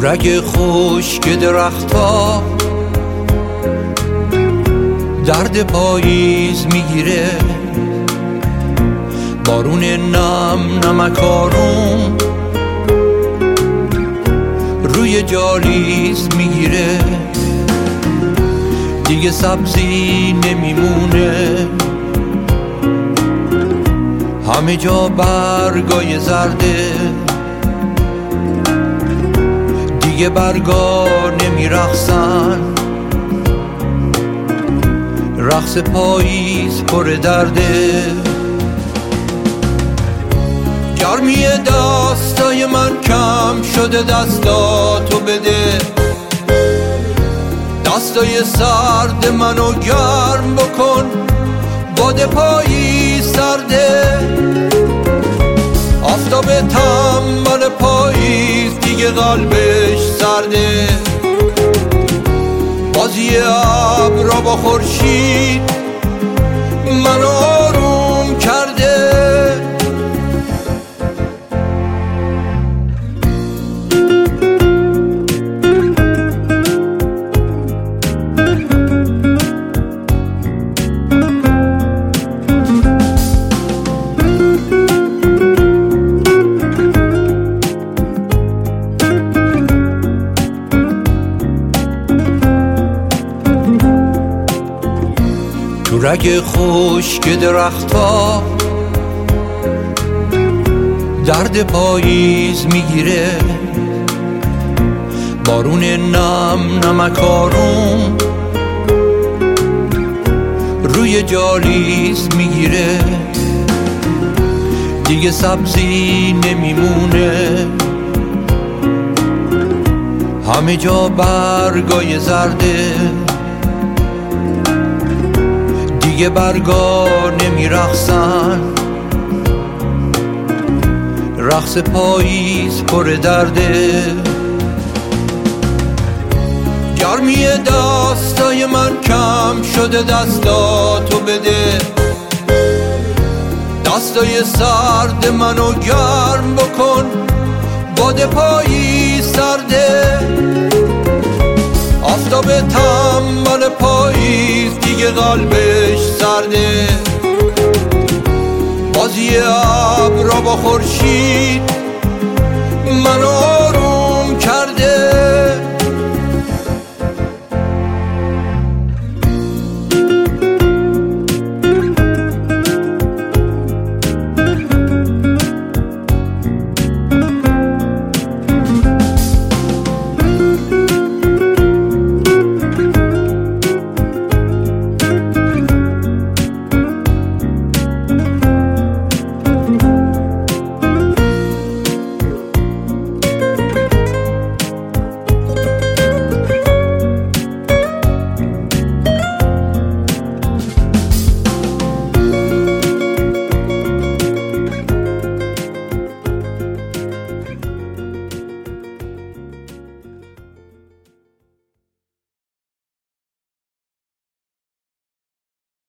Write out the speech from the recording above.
رگ خشک درخت‌ها درد پاییز میگیره، بارون نم نمکارون روی جالیز میگیره، دیگه سبزی نمیمونه، همه جا برگای زرده، دیگه برگا نمیرقصن، رقص پاییز پر درده. گرمی دستای من کم شده، دستاتو بده، دستای سرد منو گرم بکن، باد پاییز سرده، آفتاب تنبل پاییز دیگه قلبش سرده، بازی ابرا با خورشید منو آروم کرده. رگ خشک درخت‌ها درد پاییز میگیره، بارون نم نمکارون روی جالیز میگیره، دیگه سبزی نمیمونه، همه جا برگای زرده، دیگه برگا نمیرقصن، رقص پاییز پر درده. گرمی دستای من کم شده، دستاتو بده، دستای سرد منو گرم بکن، باد پاییز سرده، آفتاب تنبل پاییز دیگه قلبش سرده، بازی ابرا با خورشید منو